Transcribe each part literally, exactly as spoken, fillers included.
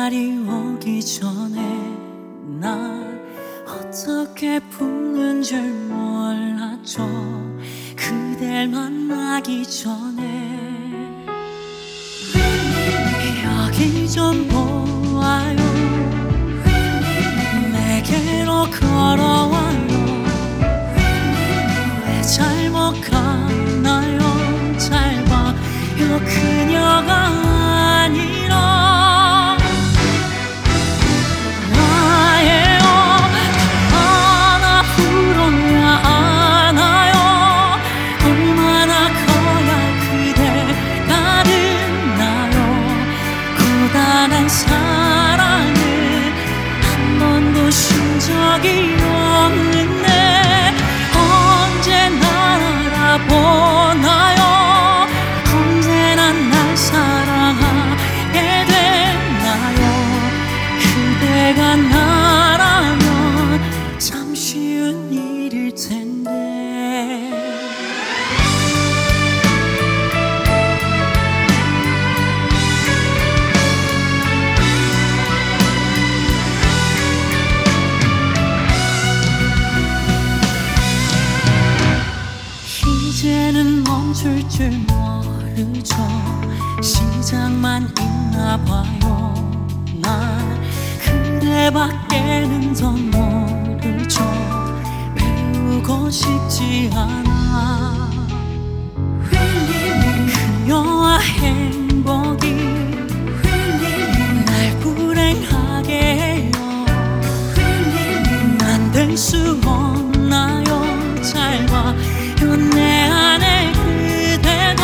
날이 오기 전에 난 어떻게 붙는 줄 몰랐죠. 그댈 만나기 전에. 여기 좀 보아요. 내게로 걸어와요. 왜 잘못 가나요? 잘 봐요. 그녀가 아니라 나예요. 하나 불어야 아나요. 얼마나 커야 그대가 듣나요. 고단한 사랑을 한 번도 쉰 적이 없는데 언제나 알아보나요. 언제나 날 사랑하게 되나요. 그대가 나라면 참 쉬운 일일 텐데. 이제는 멈출 줄 모르죠. 시작만 있나 봐요. 난 그대밖에는 더 모르죠. 배우고 싶지 않아. 그녀와 행복이 날 불행하게 해요. 난 될 수 없나요? 잘 봐요. 내 안에 그대도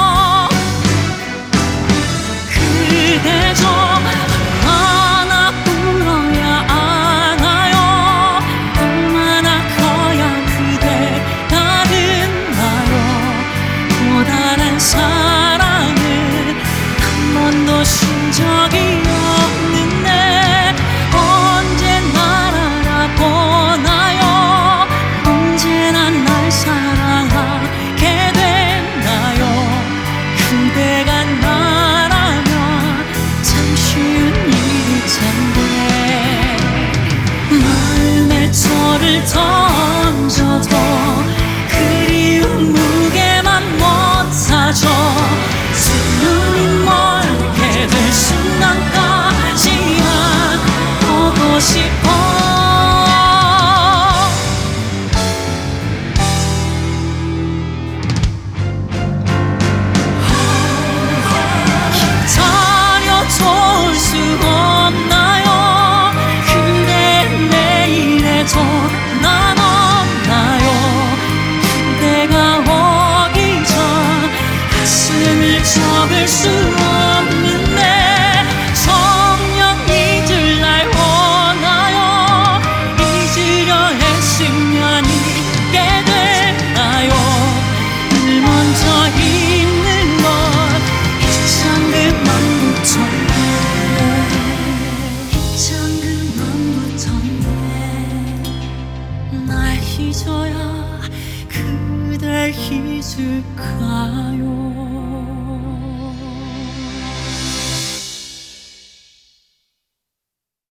그대죠. 하나 불어야 아나요. 얼마나 커야 그대가 듣나요. 고단한 사랑을 한 번도 쉰 적이 없는데 언제나 알아보나요. 언제나 날 사랑하게 되나요. 그대가 나라면 참 쉬운 일일 텐데. 마음에 돌을 던져도 그리운 무게만 못하죠. 두 눈이 멀게 될 순간까지만 보고 싶어. 좋을 수 없나요. 그대 내일에도 난 없나요. 그대가 오기 전 가슴을 접을 수 없는데 정녕 잊을 날 원하요. 잊으려 했으면 잊게 되나요. 늘 먼저 있는 것 이창 그만부터인데 날 잊어야 그댈 잊을까요.